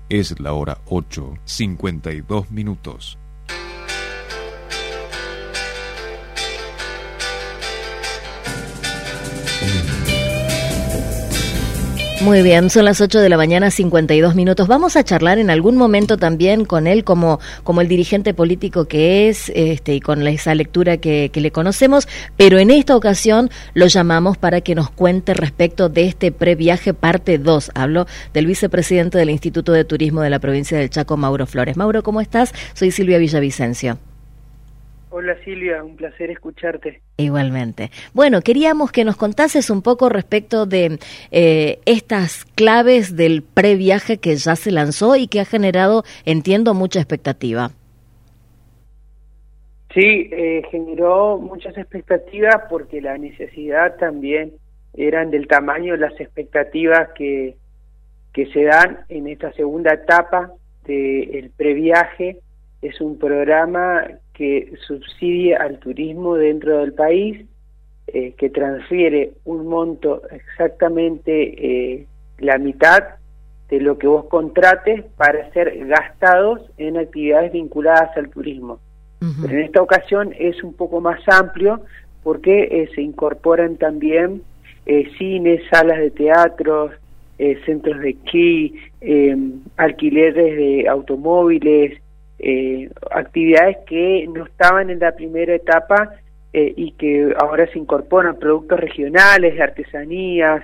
Es la hora 8:52. Muy bien, son las 8 de la mañana, 52 minutos. Vamos a charlar en algún momento también con él como el dirigente político que es, y con esa lectura que le conocemos, pero en esta ocasión lo llamamos para que nos cuente respecto de este previaje parte 2. Hablo del vicepresidente del Instituto de Turismo de la provincia del Chaco, Mauro Flores. Mauro, ¿cómo estás? Soy Silvia Villavicencio. Hola Silvia, un placer escucharte. Igualmente. Bueno, queríamos que nos contases un poco respecto de estas claves del previaje que ya se lanzó y que ha generado, entiendo, mucha expectativa. Sí, generó muchas expectativas porque la necesidad también eran del tamaño de las expectativas que se dan en esta segunda etapa del previaje. Es un programa que subsidia al turismo dentro del país, que transfiere un monto exactamente la mitad de lo que vos contrates para ser gastados en actividades vinculadas al turismo. Uh-huh. Pero en esta ocasión es un poco más amplio porque se incorporan también cines, salas de teatro, centros de esquí, alquileres de automóviles, actividades que no estaban en la primera etapa y que ahora se incorporan, productos regionales, artesanías,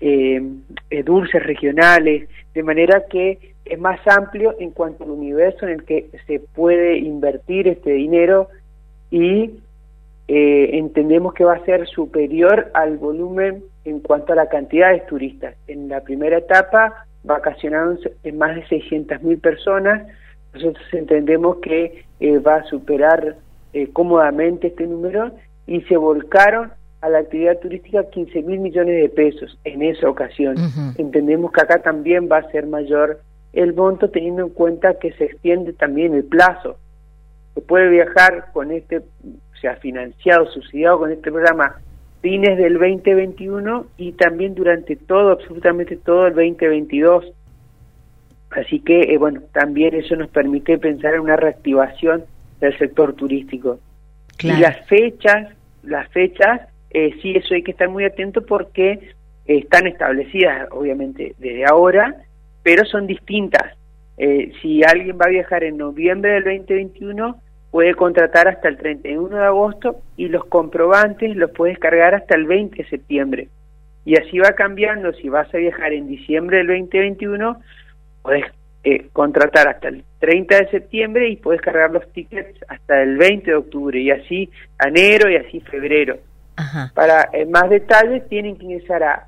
dulces regionales, de manera que es más amplio en cuanto al universo en el que se puede invertir este dinero y entendemos que va a ser superior al volumen en cuanto a la cantidad de turistas. En la primera etapa vacacionaron más de 600.000 personas. Nosotros entendemos que va a superar cómodamente este número y se volcaron a la actividad turística 15.000 millones de pesos en esa ocasión. Uh-huh. Entendemos que acá también va a ser mayor el monto, teniendo en cuenta que se extiende también el plazo. Se puede viajar con financiado, subsidiado con este programa fines del 2021 y también durante absolutamente todo el 2022. Así que, también eso nos permite pensar en una reactivación del sector turístico. Claro. Y las fechas, sí, eso hay que estar muy atento porque están establecidas, obviamente, desde ahora, pero son distintas. Si alguien va a viajar en noviembre del 2021, puede contratar hasta el 31 de agosto y los comprobantes los puedes cargar hasta el 20 de septiembre. Y así va cambiando. Si vas a viajar en diciembre del 2021, podés contratar hasta el 30 de septiembre y podés cargar los tickets hasta el 20 de octubre, y así enero y así febrero. Ajá. Para más detalles tienen que ingresar a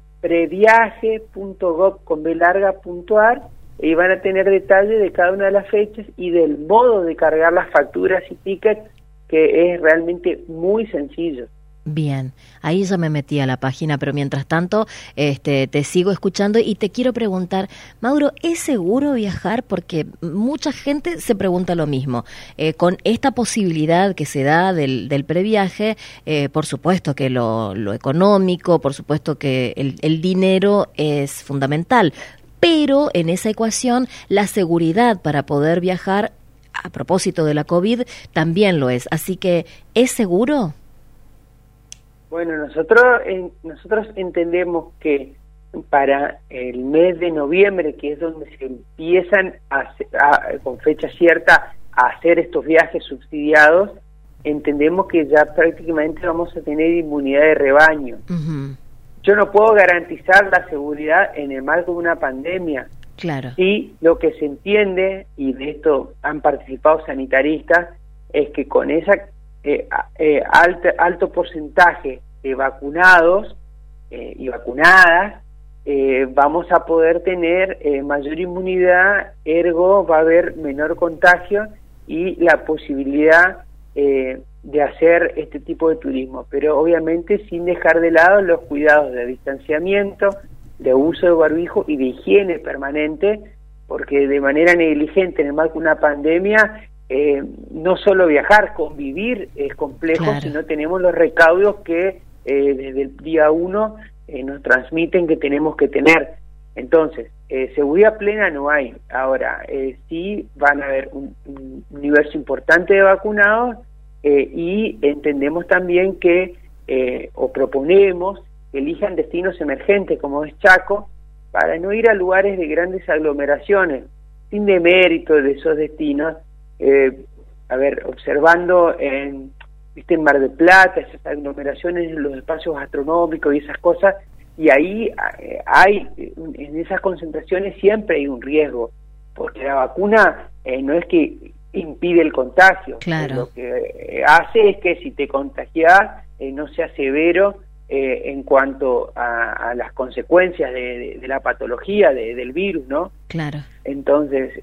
previaje.gov.ar y van a tener detalle de cada una de las fechas y del modo de cargar las facturas y tickets, que es realmente muy sencillo. Bien, ahí ya me metí a la página, pero mientras tanto te sigo escuchando y te quiero preguntar, Mauro, ¿es seguro viajar? Porque mucha gente se pregunta lo mismo. Con esta posibilidad que se da del previaje, por supuesto que lo económico, por supuesto que el dinero es fundamental, pero en esa ecuación la seguridad para poder viajar, a propósito de la COVID, también lo es. Así que, ¿es seguro? Bueno, nosotros entendemos que para el mes de noviembre, que es donde se empiezan con fecha cierta a hacer estos viajes subsidiados, entendemos que ya prácticamente vamos a tener inmunidad de rebaño. Uh-huh. Yo no puedo garantizar la seguridad en el marco de una pandemia. Claro. Sí, lo que se entiende, y de esto han participado sanitaristas, es que con esa alto porcentaje de vacunados y vacunadas, vamos a poder tener mayor inmunidad, ergo va a haber menor contagio y la posibilidad de hacer este tipo de turismo, pero obviamente sin dejar de lado los cuidados de distanciamiento, de uso de barbijo y de higiene permanente, porque de manera negligente en el marco de una pandemia, no solo viajar, convivir es complejo. Claro. Si no tenemos los recaudos que desde el día 1 nos transmiten que tenemos que tener. Entonces, seguridad plena no hay. Ahora, sí van a haber un universo importante de vacunados y entendemos también que, o proponemos, que elijan destinos emergentes como es Chaco, para no ir a lugares de grandes aglomeraciones, sin demérito de esos destinos. Observando en Mar del Plata, esas aglomeraciones en los espacios gastronómicos y esas cosas, y ahí en esas concentraciones siempre hay un riesgo, porque la vacuna no es que impide el contagio, claro. Lo que hace es que si te contagias no sea severo en cuanto a las consecuencias de la patología del virus, ¿no? Claro. Entonces,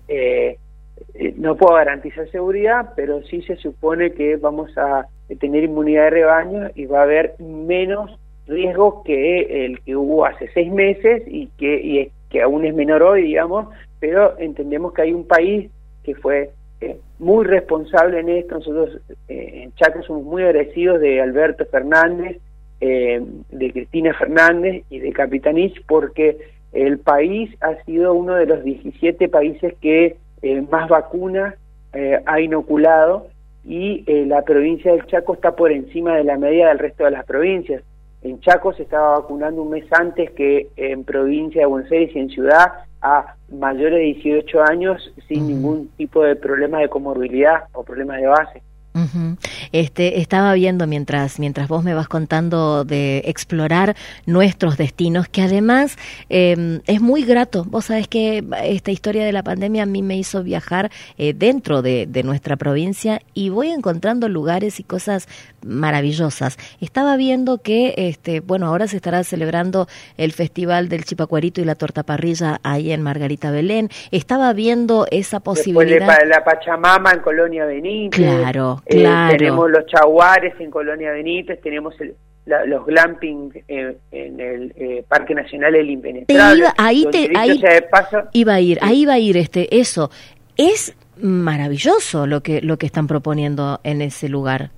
no puedo garantizar seguridad, pero sí se supone que vamos a tener inmunidad de rebaño y va a haber menos riesgo que el que hubo hace 6 meses y que aún es menor hoy, digamos, pero entendemos que hay un país que fue muy responsable en esto. Nosotros en Chaco somos muy agradecidos de Alberto Fernández, de Cristina Fernández y de Capitanich, porque el país ha sido uno de los 17 países que más vacunas ha inoculado, y la provincia del Chaco está por encima de la media del resto de las provincias. En Chaco se estaba vacunando un mes antes que en provincia de Buenos Aires y en Ciudad a mayores de 18 años sin ningún tipo de problemas de comorbilidad o problemas de base. Estaba viendo mientras vos me vas contando de explorar nuestros destinos, que además es muy grato. Vos sabés que esta historia de la pandemia a mí me hizo viajar dentro de nuestra provincia y voy encontrando lugares y cosas maravillosas. Estaba viendo que ahora se estará celebrando el Festival del Chipacuarito y la Torta Parrilla ahí en Margarita Belén. Estaba viendo esa posibilidad. Después de la Pachamama en Colonia Benítez. Claro. Tenemos los Chaguares en Colonia Benítez, tenemos los glamping en el Parque Nacional El Impenetrable. Iba a ir eso. Es maravilloso lo que están proponiendo en ese lugar.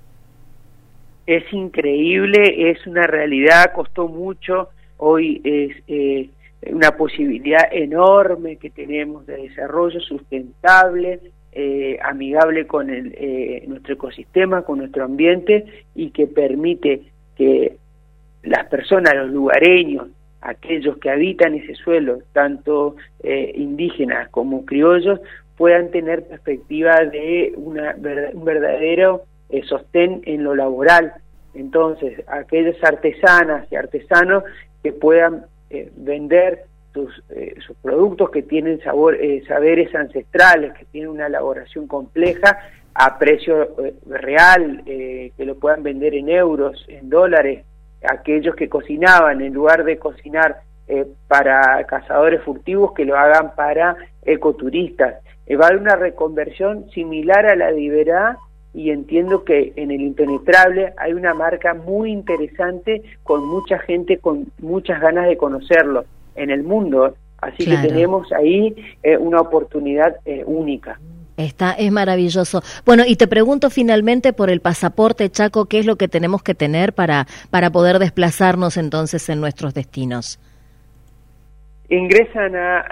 Es increíble, es una realidad, costó mucho, hoy es una posibilidad enorme que tenemos de desarrollo sustentable, amigable con nuestro ecosistema, con nuestro ambiente, y que permite que las personas, los lugareños, aquellos que habitan ese suelo, tanto indígenas como criollos, puedan tener perspectiva de un verdadero sostén en lo laboral. Entonces, aquellas artesanas y artesanos que puedan vender sus productos, que tienen saberes ancestrales, que tienen una elaboración compleja a precio real, que lo puedan vender en euros, en dólares. Aquellos que cocinaban, en lugar de cocinar para cazadores furtivos, que lo hagan para ecoturistas. Va a haber una reconversión similar a la de Iberá, y entiendo que en el Impenetrable hay una marca muy interesante, con mucha gente con muchas ganas de conocerlo en el mundo, así Claro. que tenemos ahí una oportunidad única. Es maravilloso. Bueno, y te pregunto finalmente por el pasaporte, Chaco, ¿qué es lo que tenemos que tener para poder desplazarnos entonces en nuestros destinos? Ingresan a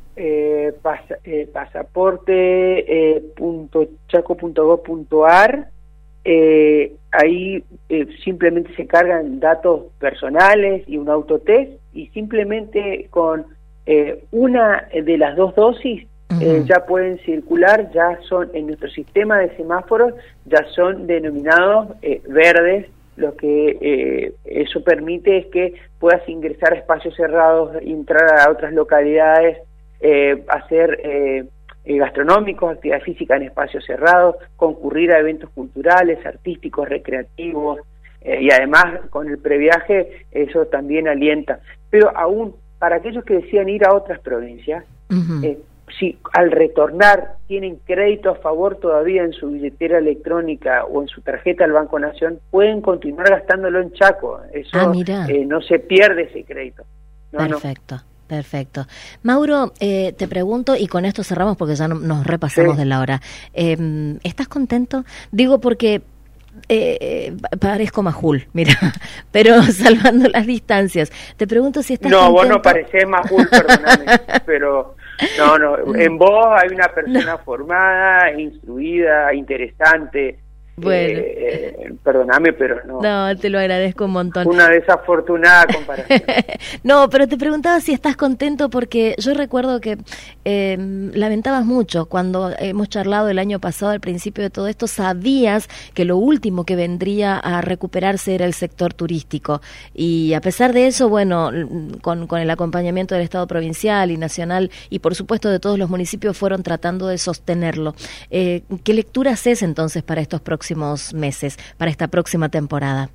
pasaporte.chaco.gov.ar. Ahí simplemente se cargan datos personales y un autotest, y simplemente con una de las 2 dosis ya pueden circular, ya son en nuestro sistema de semáforos, ya son denominados verdes. Lo que eso permite es que puedas ingresar a espacios cerrados, entrar a otras localidades, hacer gastronómicos, actividad física en espacios cerrados, concurrir a eventos culturales, artísticos, recreativos, y además con el previaje eso también alienta. Pero aún para aquellos que decían ir a otras provincias, si al retornar tienen crédito a favor todavía en su billetera electrónica o en su tarjeta del Banco Nación, pueden continuar gastándolo en Chaco. Eso no se pierde ese crédito. Perfecto. Perfecto. Mauro, te pregunto, y con esto cerramos porque ya nos repasamos de la hora. ¿Estás contento? Digo porque Parezco Majul, mira, pero salvando las distancias. Te pregunto si estás No, contento. vos no parecés Majul, perdóname, pero no, en vos hay una persona formada, instruida, interesante. Bueno. Perdóname, pero no. No, te lo agradezco un montón. Una desafortunada comparación. No, pero te preguntaba si estás contento porque yo recuerdo que lamentabas mucho cuando hemos charlado el año pasado al principio de todo esto, sabías que lo último que vendría a recuperarse era el sector turístico y a pesar de eso, bueno, con el acompañamiento del Estado provincial y nacional y por supuesto de todos los municipios fueron tratando de sostenerlo. ¿Qué lectura haces entonces para estos próximos meses, para esta próxima temporada?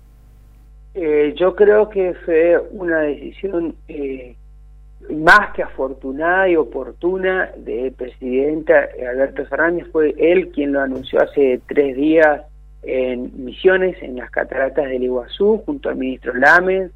Yo creo que fue una decisión más que afortunada y oportuna del presidente Alberto Fernández. Fue él quien lo anunció hace 3 días en Misiones, en las cataratas del Iguazú, junto al ministro Lames,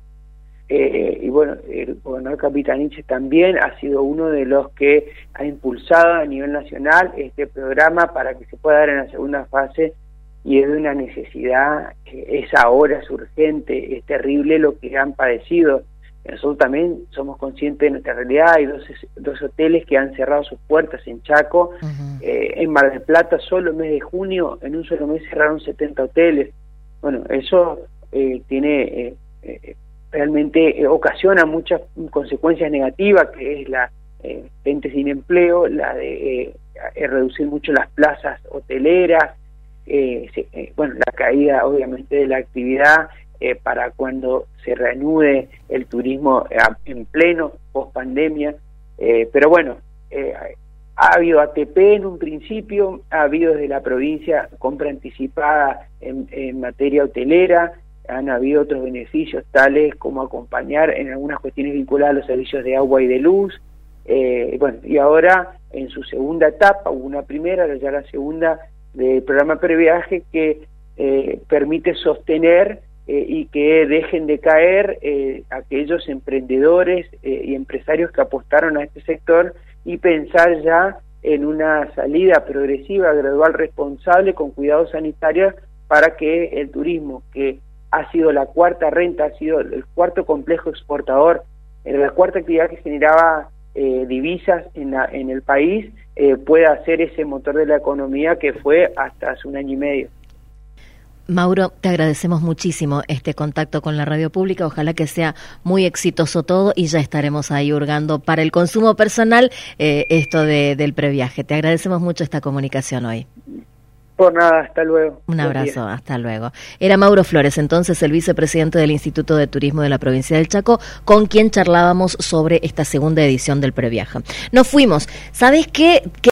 y bueno, el gobernador Capitanich también ha sido uno de los que ha impulsado a nivel nacional este programa para que se pueda dar en la segunda fase, y es de una necesidad, es ahora, es urgente, es terrible lo que han padecido. Nosotros también somos conscientes de nuestra realidad. Hay dos hoteles que han cerrado sus puertas en Chaco. En Mar del Plata, solo el mes de junio, en un solo mes cerraron 70 hoteles. Bueno, eso tiene realmente ocasiona muchas consecuencias negativas, que es la gente sin empleo, la de reducir mucho las plazas hoteleras, bueno, la caída obviamente de la actividad para cuando se reanude el turismo en pleno post pandemia, pero bueno, ha habido ATP en un principio, ha habido desde la provincia compra anticipada en materia hotelera, han habido otros beneficios tales como acompañar en algunas cuestiones vinculadas a los servicios de agua y de luz, bueno, y ahora en su segunda etapa, hubo una primera, ya la segunda del programa Previaje, que permite sostener y que dejen de caer aquellos emprendedores y empresarios que apostaron a este sector, y pensar ya en una salida progresiva, gradual, responsable, con cuidados sanitarios, para que el turismo, que ha sido la cuarta renta, ha sido el cuarto complejo exportador, la cuarta actividad que generaba divisas en el país, pueda ser ese motor de la economía que fue hasta hace 1 año y medio. Mauro, te agradecemos muchísimo este contacto con la radio pública, ojalá que sea muy exitoso todo y ya estaremos ahí hurgando para el consumo personal esto del previaje. Te agradecemos mucho esta comunicación hoy. Por nada, hasta luego. Un abrazo, hasta luego. Era Mauro Flores, entonces el vicepresidente del Instituto de Turismo de la provincia del Chaco, con quien charlábamos sobre esta segunda edición del previaje. Nos fuimos. ¿Sabes qué?